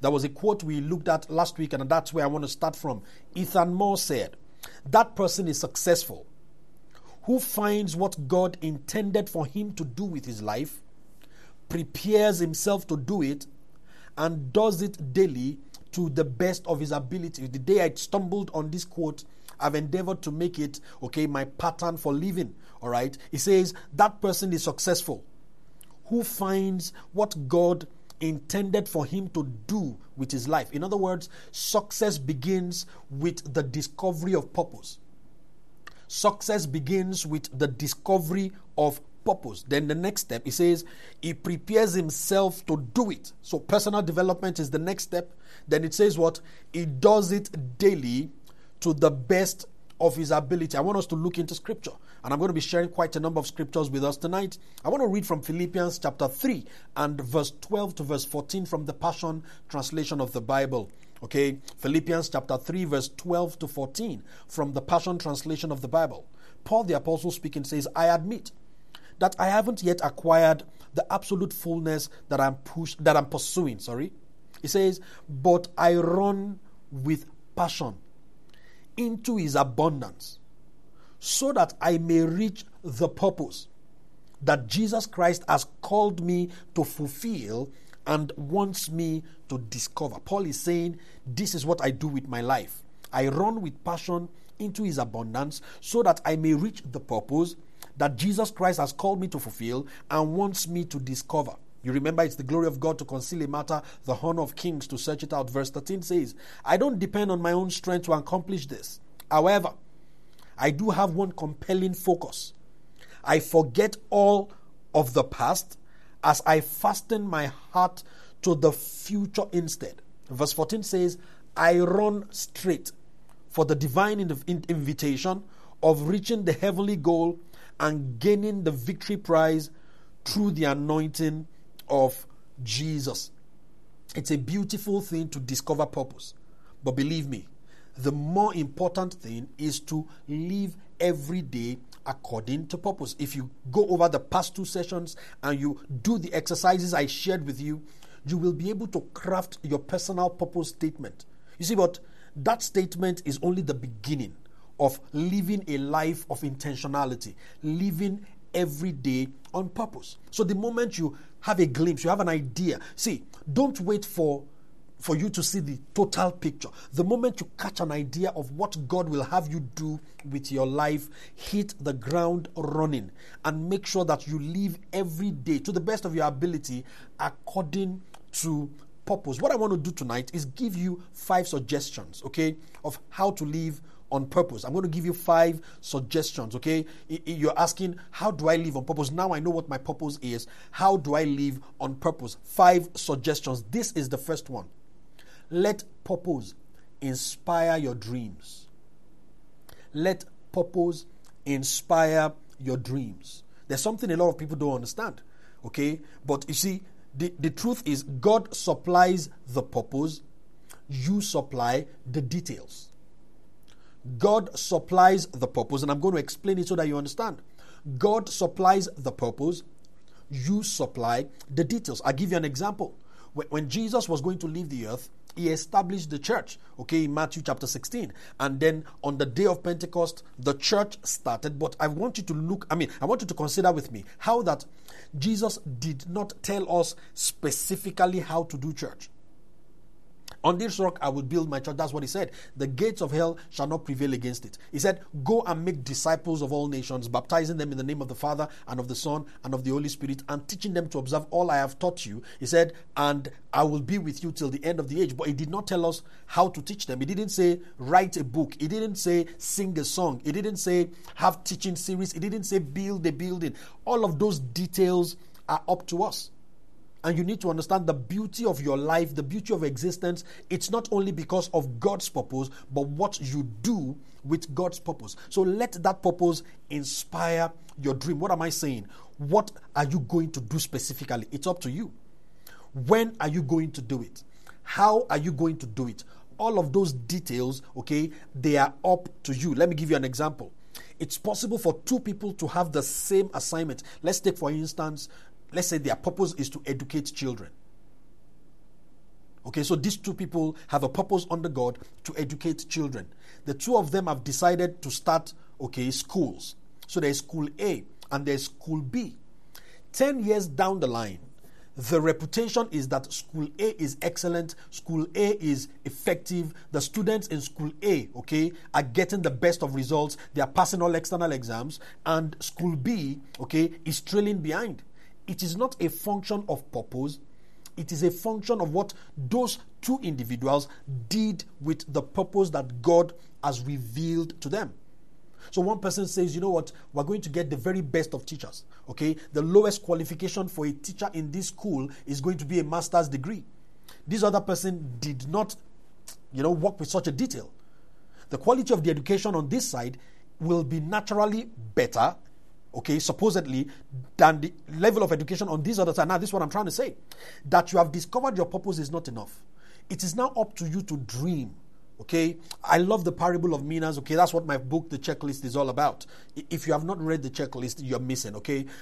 There was a quote we looked at last week, and that's where I want to start from. Ethan Moore said, that person is successful who finds what God intended for him to do with his life, prepares himself to do it, and does it daily to the best of his ability. The day I stumbled on this quote, I've endeavored to make it, my pattern for living. All right. He says that person is successful who finds what God intended for him to do with his life. In other words, success begins with the discovery of purpose. Success begins with the discovery of purpose. Then the next step, he says, he prepares himself to do it. So personal development is the next step. Then it says what? He does it daily to the best of his ability. I want us to look into scripture, and I'm going to be sharing quite a number of scriptures with us tonight. I want to read from Philippians chapter 3 and verse 12 to verse 14 from the Passion Translation of the Bible. Okay, Philippians chapter 3 verse 12 to 14 from the Passion Translation of the Bible. Paul the Apostle speaking says, I admit that I haven't yet acquired the absolute fullness that I'm pursuing. He says, but I run with passion into his abundance, so that I may reach the purpose that Jesus Christ has called me to fulfill and wants me to discover. Paul is saying, this is what I do with my life. I run with passion into his abundance, so that I may reach the purpose that Jesus Christ has called me to fulfill and wants me to discover. You remember, it's the glory of God to conceal a matter, the honor of kings to search it out. Verse 13 says, I don't depend on my own strength to accomplish this. However, I do have one compelling focus. I forget all of the past as I fasten my heart to the future instead. Verse 14 says, I run straight for the divine invitation of reaching the heavenly goal and gaining the victory prize through the anointing of Jesus. It's a beautiful thing to discover purpose. But believe me, the more important thing is to live every day according to purpose. If you go over the past 2 sessions and you do the exercises I shared with you, you will be able to craft your personal purpose statement. You see, but that statement is only the beginning of living a life of intentionality, living every day on purpose. So the moment you have a glimpse, you have an idea. See, don't wait for you to see the total picture. The moment you catch an idea of what God will have you do with your life, hit the ground running and make sure that you live every day to the best of your ability according to purpose. What I want to do tonight is give you 5 suggestions, of how to live on purpose. I'm going to give you 5 suggestions, You're asking, how do I live on purpose? Now I know what my purpose is. How do I live on purpose? 5 suggestions. This is the first one. Let purpose inspire your dreams. Let purpose inspire your dreams. There's something a lot of people don't understand, But you see, the truth is God supplies the purpose. You supply the details. God supplies the purpose, and I'm going to explain it so that you understand. God supplies the purpose. You supply the details. I'll give you an example. When Jesus was going to leave the earth, he established the church, in Matthew chapter 16. And then on the day of Pentecost, the church started. But I want you to consider with me how that Jesus did not tell us specifically how to do church. On this rock I will build my church. That's what he said. The gates of hell shall not prevail against it. He said, go and make disciples of all nations, baptizing them in the name of the Father and of the Son and of the Holy Spirit, and teaching them to observe all I have taught you. He said, and I will be with you till the end of the age. But he did not tell us how to teach them. He didn't say write a book. He didn't say sing a song. He didn't say have teaching series. He didn't say build a building. All of those details are up to us. And you need to understand the beauty of your life, the beauty of existence. It's not only because of God's purpose, but what you do with God's purpose. So let that purpose inspire your dream. What am I saying? What are you going to do specifically? It's up to you. When are you going to do it? How are you going to do it? All of those details, they are up to you. Let me give you an example. It's possible for 2 people to have the same assignment. Let's take, for instance, let's say their purpose is to educate children. Okay, so these two people have a purpose under God to educate children. The two of them have decided to start, schools. So there's school A and there's school B. 10 years down the line, the reputation is that school A is excellent, school A is effective, the students in school A, are getting the best of results, they are passing all external exams, and school B, is trailing behind. It is not a function of purpose, it is a function of what those two individuals did with the purpose that God has revealed to them. So one person says, you know what, we're going to get the very best of teachers. The lowest qualification for a teacher in this school is going to be a master's degree. This other person did not, work with such a detail. The quality of the education on this side will be naturally better, supposedly, than the level of education on this other side. Now, this is what I'm trying to say. That you have discovered your purpose is not enough. It is now up to you to dream. I love the parable of Minas. That's what my book, The Checklist, is all about. If you have not read the checklist, you're missing.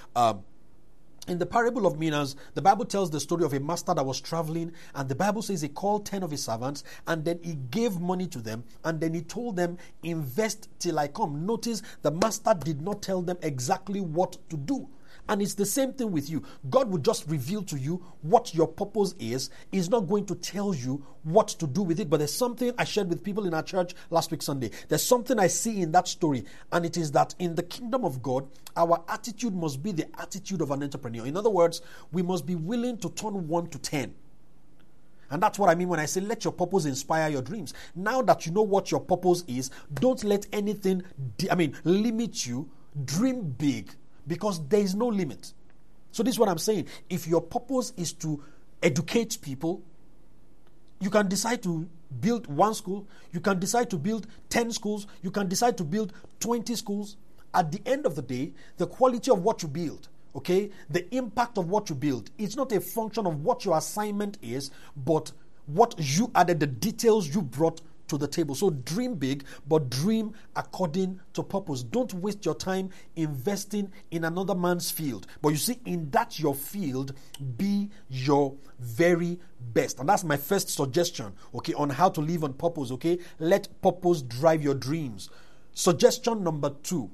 In the parable of Minas, the Bible tells the story of a master that was traveling, and the Bible says he called 10 of his servants, and then he gave money to them, and then he told them, invest till I come. Notice the master did not tell them exactly what to do. And it's the same thing with you. God will just reveal to you what your purpose is. He's not going to tell you what to do with it. But there's something I shared with people in our church last week Sunday. There's something I see in that story. And it is that in the kingdom of God, our attitude must be the attitude of an entrepreneur. In other words, we must be willing to turn 1 to 10. And that's what I mean when I say let your purpose inspire your dreams. Now that you know what your purpose is, don't let anything limit you. Dream big. Because there is no limit. So this is what I'm saying. If your purpose is to educate people, you can decide to build one school. You can decide to build 10 schools. You can decide to build 20 schools. At the end of the day, the quality of what you build, the impact of what you build, it's not a function of what your assignment is, but what you added, the details you brought to the table. So dream big, but dream according to purpose. Don't waste your time investing in another man's field. But you see, in that your field, be your very best. And that's my first suggestion, on how to live on purpose, Let purpose drive your dreams. Suggestion number 2,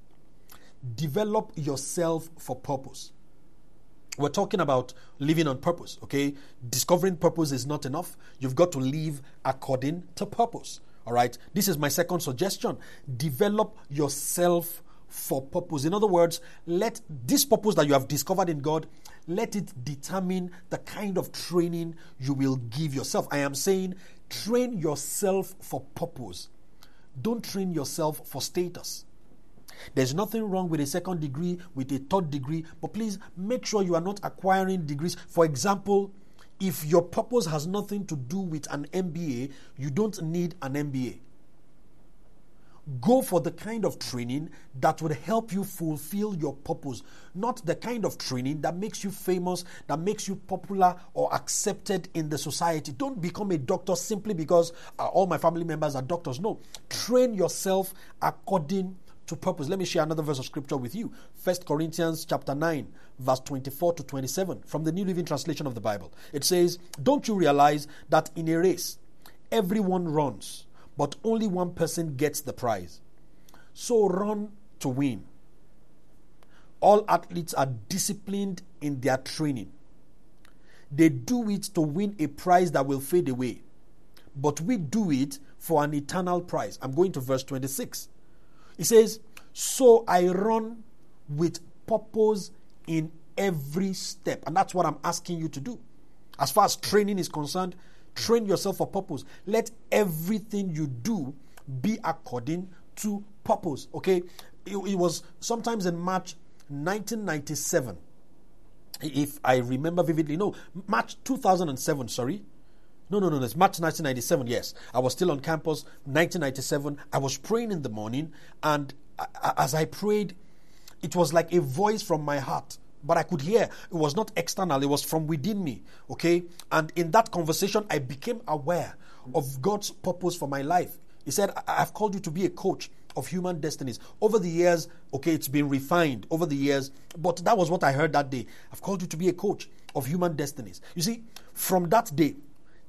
develop yourself for purpose. We're talking about living on purpose, Discovering purpose is not enough. You've got to live according to purpose, all right? This is my second suggestion. Develop yourself for purpose. In other words, let this purpose that you have discovered in God, let it determine the kind of training you will give yourself. I am saying train yourself for purpose. Don't train yourself for status. There's nothing wrong with a second degree, with a third degree, but please make sure you are not acquiring degrees. For example, if your purpose has nothing to do with an MBA, you don't need an MBA. Go for the kind of training that would help you fulfill your purpose, not the kind of training that makes you famous, that makes you popular or accepted in the society. Don't become a doctor simply because all my family members are doctors. No, train yourself according to purpose. Let me share another verse of scripture with you. 1 Corinthians chapter 9, verse 24 to 27 from the New Living Translation of the Bible. It says, don't you realize that in a race, everyone runs, but only one person gets the prize? So run to win. All athletes are disciplined in their training. They do it to win a prize that will fade away, but we do it for an eternal prize. I'm going to verse 26. It says, so I run with purpose in every step. And that's what I'm asking you to do. As far as training is concerned, train yourself for purpose. Let everything you do be according to purpose. It was sometimes in March 1997. If I remember vividly. No, March 2007, sorry. No, it's March 1997, yes. I was still on campus, 1997. I was praying in the morning, and as I prayed, it was like a voice from my heart. But I could hear, it was not external, it was from within me, And in that conversation, I became aware of God's purpose for my life. He said, I've called you to be a coach of human destinies. Over the years, it's been refined over the years, but that was what I heard that day. I've called you to be a coach of human destinies. You see, from that day,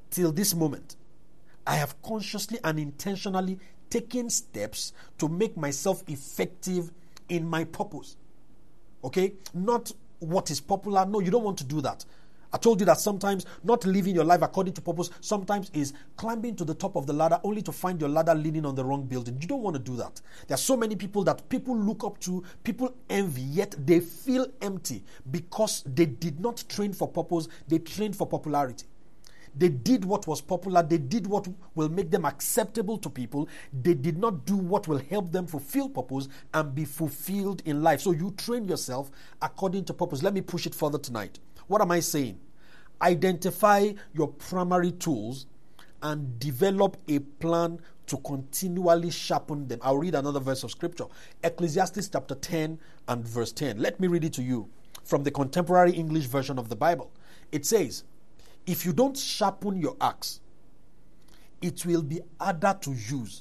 till this moment, I have consciously and intentionally taken steps to make myself effective in my purpose. Okay? Not what is popular. No, you don't want to do that. I told you that sometimes not living your life according to purpose sometimes is climbing to the top of the ladder only to find your ladder leaning on the wrong building. You don't want to do that. There are so many people that people look up to, people envy, yet they feel empty because they did not train for purpose, they trained for popularity. They did what was popular. They did what will make them acceptable to people. They did not do what will help them fulfill purpose and be fulfilled in life. So you train yourself according to purpose. Let me push it further tonight. What am I saying? Identify your primary tools and develop a plan to continually sharpen them. I'll read another verse of scripture. Ecclesiastes chapter 10 and verse 10. Let me read it to you from the Contemporary English Version of the Bible. It says, if you don't sharpen your axe, it will be harder to use.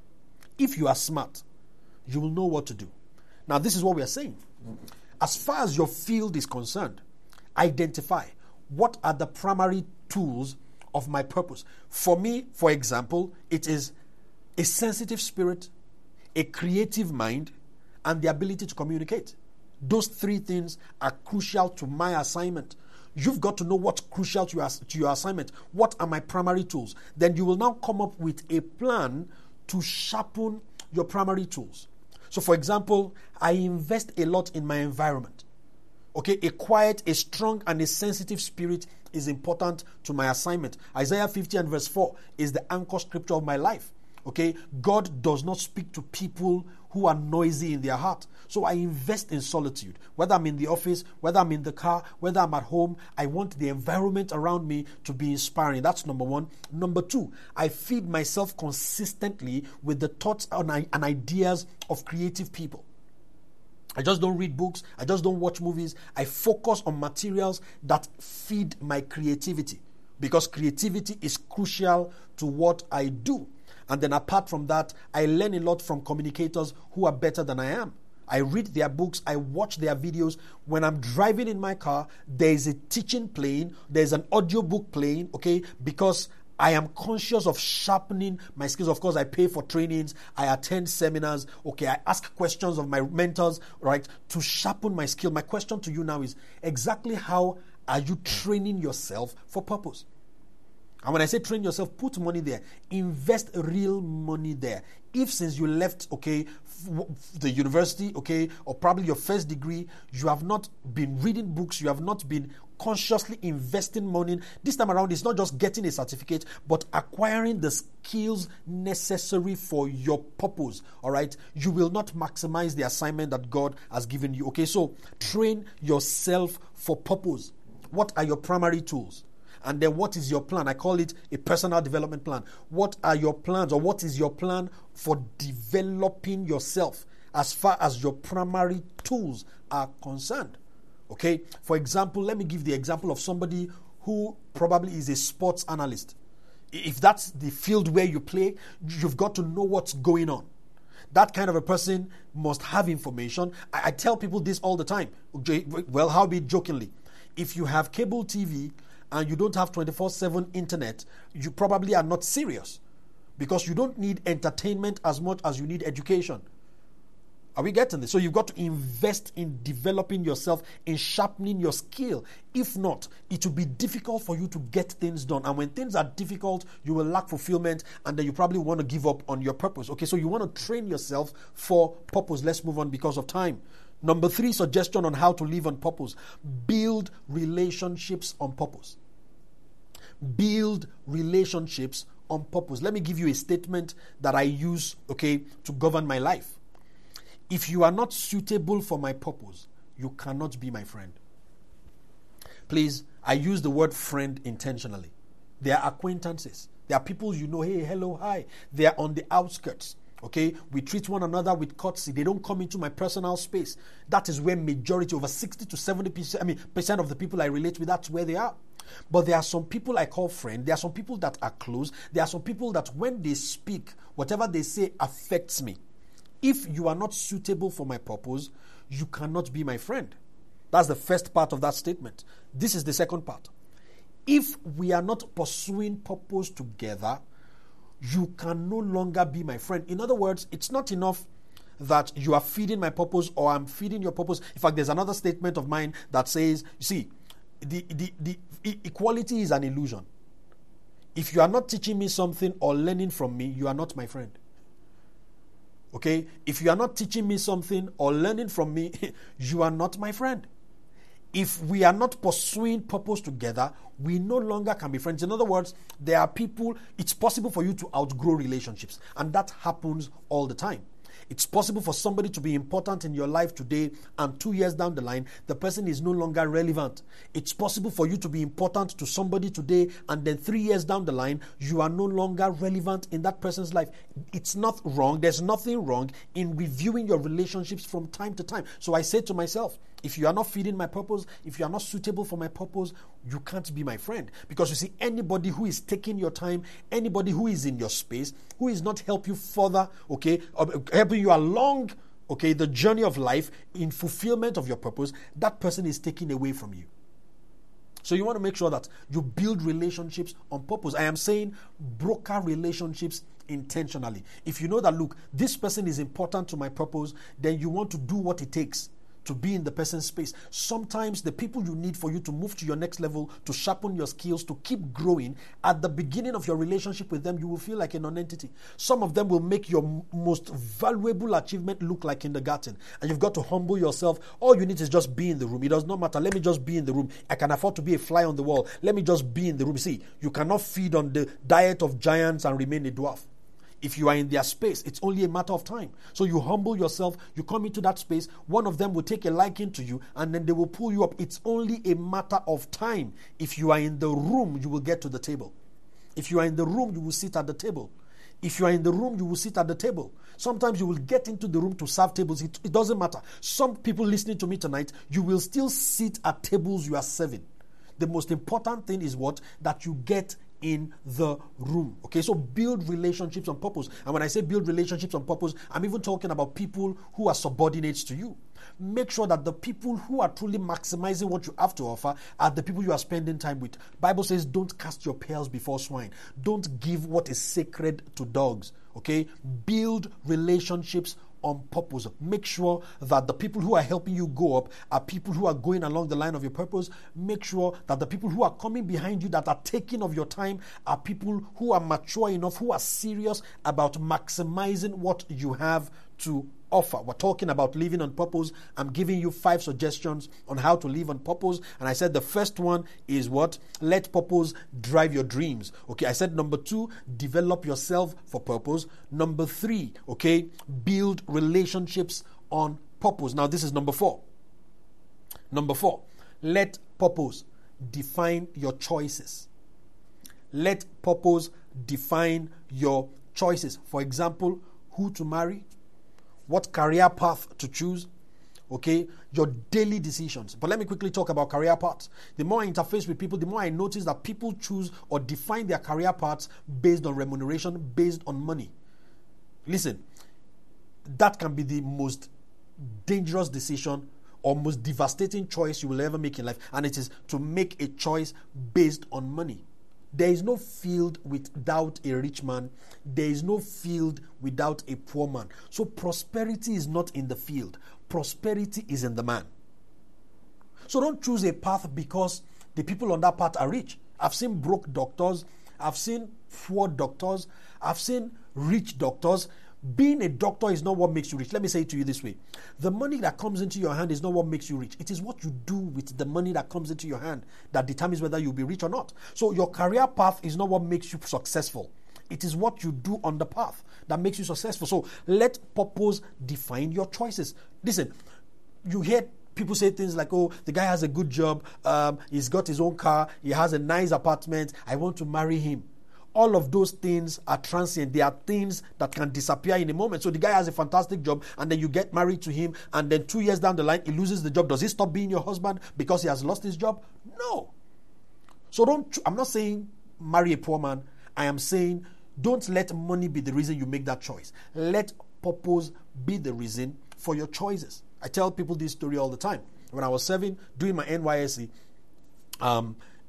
If you are smart, you will know what to do. Now, this is what we are saying. As far as your field is concerned, identify what are the primary tools of my purpose. For me, for example, it is a sensitive spirit, a creative mind, and the ability to communicate. Those three things are crucial to my assignment. You've got to know what's crucial to your assignment. What are my primary tools? Then you will now come up with a plan to sharpen your primary tools. So, for example, I invest a lot in my environment. Okay, a quiet, a strong, and a sensitive spirit is important to my assignment. Isaiah 50 and verse 4 is the anchor scripture of my life. Okay, God does not speak to people who are noisy in their heart. So I invest in solitude. Whether I'm in the office, whether I'm in the car, whether I'm at home, I want the environment around me to be inspiring. That's number one. Number two, I feed myself consistently with the thoughts and ideas of creative people. I just don't read books. I just don't watch movies. I focus on materials that feed my creativity, because creativity is crucial to what I do. And then apart from that, I learn a lot from communicators who are better than I am. I read their books. I watch their videos. When I'm driving in my car, there is a teaching playing. There's an audio book playing, okay, because I am conscious of sharpening my skills. Of course, I pay for trainings. I attend seminars. Okay, I ask questions of my mentors, right, to sharpen my skill. My question to you now is, exactly how are you training yourself for purpose? And when I say train yourself, put money there. Invest real money there. If since you left, okay, the university, okay, or probably your first degree, you have not been reading books, you have not been consciously investing money. This time around, it's not just getting a certificate, but acquiring the skills necessary for your purpose, all right? You will not maximize the assignment that God has given you, okay? So train yourself for purpose. What are your primary tools? And then what is your plan? I call it a personal development plan. What are your plans, or what is your plan for developing yourself as far as your primary tools are concerned? Okay, for example, let me give the example of somebody who probably is a sports analyst. If that's the field where you play, you've got to know what's going on. That kind of a person must have information. I tell people this all the time. Well, how be jokingly? If you have cable TV and you don't have 24/7 internet, you probably are not serious, because you don't need entertainment as much as you need education. Are we getting this? So you've got to invest in developing yourself, in sharpening your skill. If not, it will be difficult for you to get things done. And when things are difficult, you will lack fulfillment, and then you probably want to give up on your purpose. Okay, so you want to train yourself for purpose. Let's move on because of time. Number 3 suggestion on how to live on purpose. Build relationships on purpose. Build relationships on purpose. Let me give you a statement that I use, okay, to govern my life. If you are not suitable for my purpose, you cannot be my friend. Please, I use the word friend intentionally. They are acquaintances. They are people you know, hey, hello, hi. They are on the outskirts. Okay, we treat one another with courtesy. They don't come into my personal space. That is where majority, over 60 to 70% of the people I relate with, that's where they are. But there are some people I call friend. There are some people that are close. There are some people that when they speak, whatever they say affects me. If you are not suitable for my purpose, you cannot be my friend. That's the first part of that statement. This is the second part. If we are not pursuing purpose together, you can no longer be my friend. In other words, it's not enough that you are feeding my purpose or I'm feeding your purpose. In fact, there's another statement of mine that says, you see, the equality is an illusion. If you are not teaching me something or learning from me, you are not my friend. Okay? If you are not teaching me something or learning from me, you are not my friend. If we are not pursuing purpose together, we no longer can be friends. In other words, there are people, it's possible for you to outgrow relationships, and that happens all the time. It's possible for somebody to be important in your life today, and 2 years down the line, the person is no longer relevant. It's possible for you to be important to somebody today, and then 3 years down the line, you are no longer relevant in that person's life. It's not wrong. There's nothing wrong in reviewing your relationships from time to time. So I say to myself, if you are not feeding my purpose, if you are not suitable for my purpose, you can't be my friend. Because you see, anybody who is taking your time, anybody who is in your space, who is not helping you further, okay, helping you along, okay, the journey of life in fulfillment of your purpose, that person is taking away from you. So you want to make sure that you build relationships on purpose. I am saying broker relationships intentionally. If you know that, look, this person is important to my purpose, then you want to do what it takes to be in the person's space. Sometimes the people you need for you to move to your next level, to sharpen your skills, to keep growing, at the beginning of your relationship with them, you will feel like a non-entity. Some of them will make your most valuable achievement look like kindergarten. And you've got to humble yourself. All you need is just be in the room. It does not matter. Let me just be in the room. I can afford to be a fly on the wall. Let me just be in the room. See, you cannot feed on the diet of giants and remain a dwarf. If you are in their space, it's only a matter of time. So you humble yourself, you come into that space, one of them will take a liking to you, and then they will pull you up. It's only a matter of time. If you are in the room, you will get to the table. If you are in the room, you will sit at the table. If you are in the room, you will sit at the table. Sometimes you will get into the room to serve tables. It doesn't matter. Some people listening to me tonight, you will still sit at tables you are serving. The most important thing is what? That you get in the room. Okay, so build relationships on purpose. And when I say build relationships on purpose, I'm even talking about people who are subordinates to you. Make sure that the people who are truly maximizing what you have to offer are the people you are spending time with. Bible says, don't cast your pearls before swine. Don't give what is sacred to dogs. Okay, build relationships on purpose. Make sure that the people who are helping you go up are people who are going along the line of your purpose. Make sure that the people who are coming behind you, that are taking of your time, are people who are mature enough, who are serious about maximizing what you have to offer. We're talking about living on purpose. I'm giving you 5 suggestions on how to live on purpose. And I said the first one is what? Let purpose drive your dreams. Okay, I said number 2, develop yourself for purpose. Number 3, okay, build relationships on purpose. Now this is number 4. Number 4, let purpose define your choices. Let purpose define your choices. For example, who to marry, what career path to choose, okay, your daily decisions. But let me quickly talk about career paths. The more I interface with people, the more I notice that people choose or define their career paths based on remuneration, based on money. Listen, that can be the most dangerous decision or most devastating choice you will ever make in life, and it is to make a choice based on money. There is no field without a rich man. There is no field without a poor man. So prosperity is not in the field. Prosperity is in the man. So don't choose a path because the people on that path are rich. I've seen broke doctors. I've seen poor doctors. I've seen rich doctors. Being a doctor is not what makes you rich. Let me say it to you this way. The money that comes into your hand is not what makes you rich. It is what you do with the money that comes into your hand that determines whether you'll be rich or not. So your career path is not what makes you successful. It is what you do on the path that makes you successful. So let purpose define your choices. Listen, you hear people say things like, oh, the guy has a good job. He's got his own car. He has a nice apartment. I want to marry him. All of those things are transient. They are things that can disappear in a moment. So the guy has a fantastic job, and then you get married to him, and then 2 years down the line, he loses the job. Does he stop being your husband because he has lost his job? No. So I'm not saying marry a poor man. I am saying don't let money be the reason you make that choice. Let purpose be the reason for your choices. I tell people this story all the time. When I was doing my NYSC,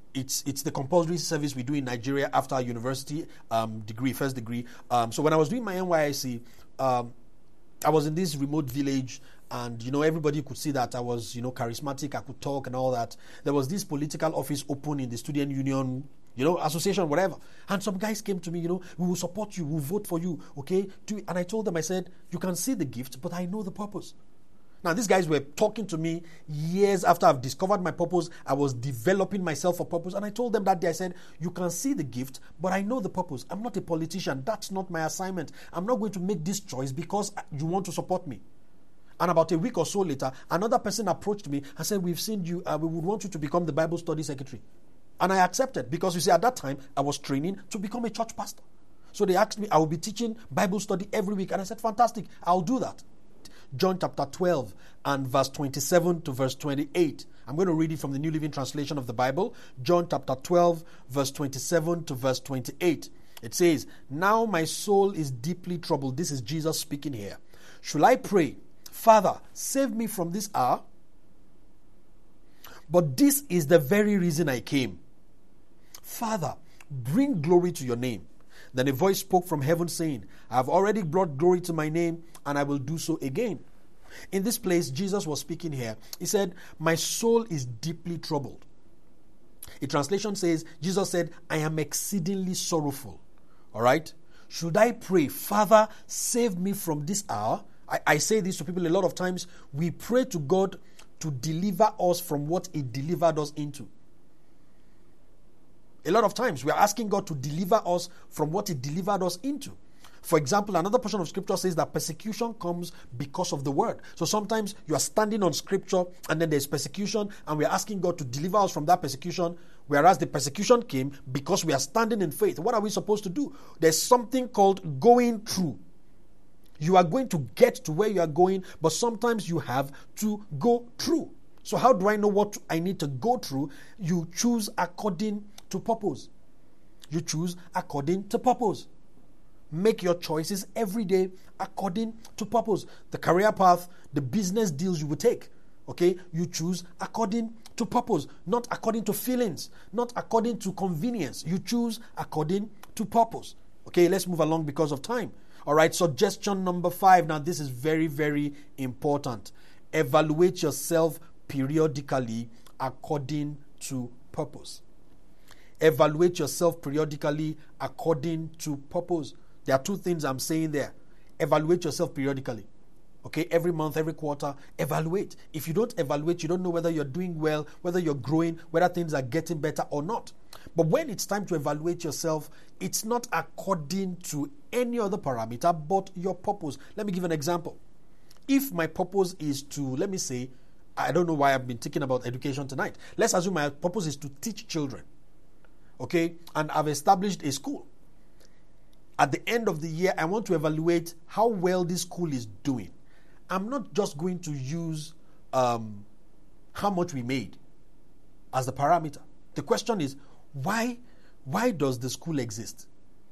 it's the compulsory service we do in Nigeria after our university degree, first degree. So when I was doing my NYSC, I was in this remote village, and everybody could see that I was charismatic. I could talk and all that. There was this political office open in the student union, association, whatever. And some guys came to me, we will support you, we'll vote for you, okay? And I told them, I said, you can see the gift, but I know the purpose. Now, these guys were talking to me years after I've discovered my purpose. I was developing myself for purpose. And I told them that day, I said, you can see the gift, but I know the purpose. I'm not a politician. That's not my assignment. I'm not going to make this choice because you want to support me. And about a week or so later, another person approached me and said, we've seen you. We would want you to become the Bible study secretary. And I accepted because, you see, at that time, I was training to become a church pastor. So they asked me, I will be teaching Bible study every week. And I said, fantastic, I'll do that. John chapter 12 and verse 27 to verse 28. I'm going to read it from the New Living Translation of the Bible. John chapter 12, verse 27 to verse 28. It says, now my soul is deeply troubled. This is Jesus speaking here. Shall I pray, Father, save me from this hour? But this is the very reason I came. Father, bring glory to your name. Then a voice spoke from heaven saying, I have already brought glory to my name, and I will do so again. In this place, Jesus was speaking here. He said, my soul is deeply troubled. A translation says, Jesus said, I am exceedingly sorrowful. All right? Should I pray, Father, save me from this hour? I say this to people a lot of times. We pray to God to deliver us from what He delivered us into. A lot of times we are asking God to deliver us from what He delivered us into. For example, another portion of scripture says that persecution comes because of the word. So sometimes you are standing on scripture and then there's persecution and we are asking God to deliver us from that persecution, whereas the persecution came because we are standing in faith. What are we supposed to do? There's something called going through. You are going to get to where you are going, but sometimes you have to go through. So how do I know what I need to go through? You choose according to purpose. You choose according to purpose. Make your choices every day according to purpose. The career path, the business deals you will take. Okay? You choose according to purpose, not according to feelings, not according to convenience. You choose according to purpose. Okay, let's move along because of time. All right, suggestion number 5. Now, this is very, very important. Evaluate yourself periodically according to purpose. Evaluate yourself periodically according to purpose. There are 2 things I'm saying there. Evaluate yourself periodically. Okay, every month, every quarter, evaluate. If you don't evaluate, you don't know whether you're doing well, whether you're growing, whether things are getting better or not. But when it's time to evaluate yourself, it's not according to any other parameter but your purpose. Let me give an example. If my purpose is to, let me say, I don't know why I've been thinking about education tonight. Let's assume my purpose is to teach children. Okay, and I've established a school. At the end of the year, I want to evaluate how well this school is doing. I'm not just going to use how much we made as the parameter. The question is, why does the school exist?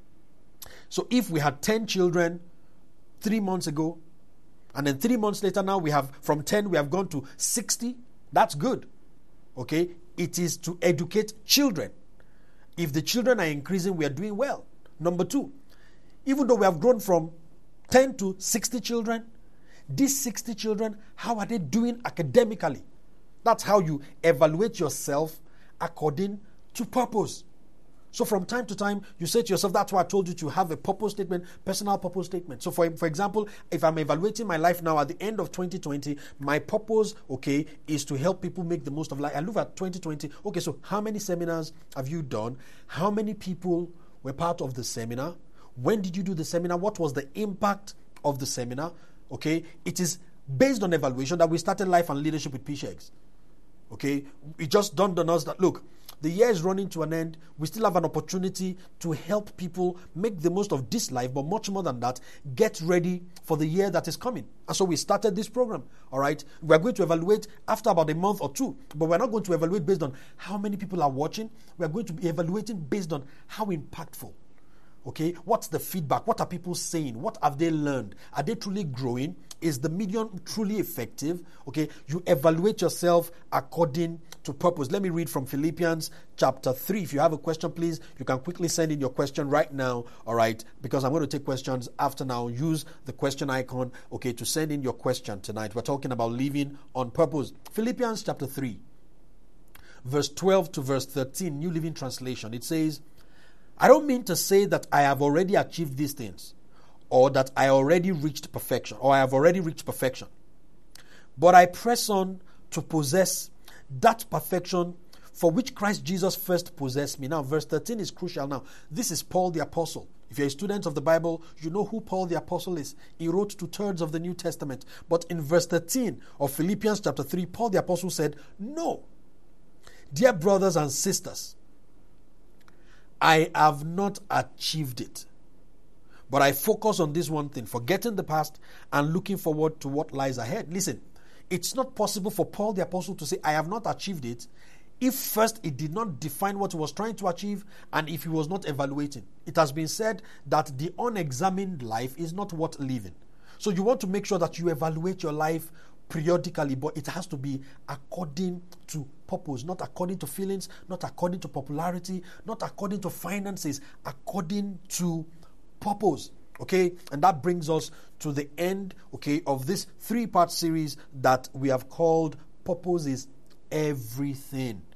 So if we had 10 children 3 months ago, and then 3 months later now we have, from 10 we have gone to 60, that's good. Okay? It is to educate children. If the children are increasing, we are doing well. Number 2, even though we have grown from 10 to 60 children, these 60 children, how are they doing academically? That's how you evaluate yourself according to purpose. So from time to time, you say to yourself, that's why I told you to have a purpose statement, personal purpose statement. So for example, if I'm evaluating my life now at the end of 2020, my purpose, okay, is to help people make the most of life. I look at 2020, okay, so how many seminars have you done? How many people were part of the seminar? When did you do the seminar? What was the impact of the seminar? Okay, it is based on evaluation that we started Life and Leadership with P. Sheggs. Okay, it just dawned on us that, look, the year is running to an end. We still have an opportunity to help people make the most of this life, but much more than that, get ready for the year that is coming. And so we started this program, all right? We're going to evaluate after about a month or 2, but we're not going to evaluate based on how many people are watching. We're going to be evaluating based on how impactful. Okay, what's the feedback? What are people saying? What have they learned? Are they truly growing? Is the medium truly effective? Okay, you evaluate yourself according to purpose. Let me read from Philippians chapter 3. If you have a question, please, you can quickly send in your question right now, all right? Because I'm going to take questions after now. Use the question icon, okay, to send in your question tonight. We're talking about living on purpose. Philippians chapter 3, verse 12 to verse 13, New Living Translation. It says, I don't mean to say that I have already achieved these things, or that I already reached perfection, or I have already reached perfection. But I press on to possess that perfection for which Christ Jesus first possessed me. Now, verse 13 is crucial now. This is Paul the Apostle. If you're a student of the Bible, you know who Paul the Apostle is. He wrote 2/3 of the New Testament. But in verse 13 of Philippians chapter 3, Paul the Apostle said, no, dear brothers and sisters, I have not achieved it. But I focus on this one thing, forgetting the past and looking forward to what lies ahead. Listen, it's not possible for Paul the Apostle to say, I have not achieved it, if first he did not define what he was trying to achieve and if he was not evaluating. It has been said that the unexamined life is not worth living. So you want to make sure that you evaluate your life periodically, but it has to be according to purpose, not according to feelings, not according to popularity, not according to finances, according to purpose. Okay, and that brings us to the end, okay, of this 3-part series that we have called Purpose is Everything.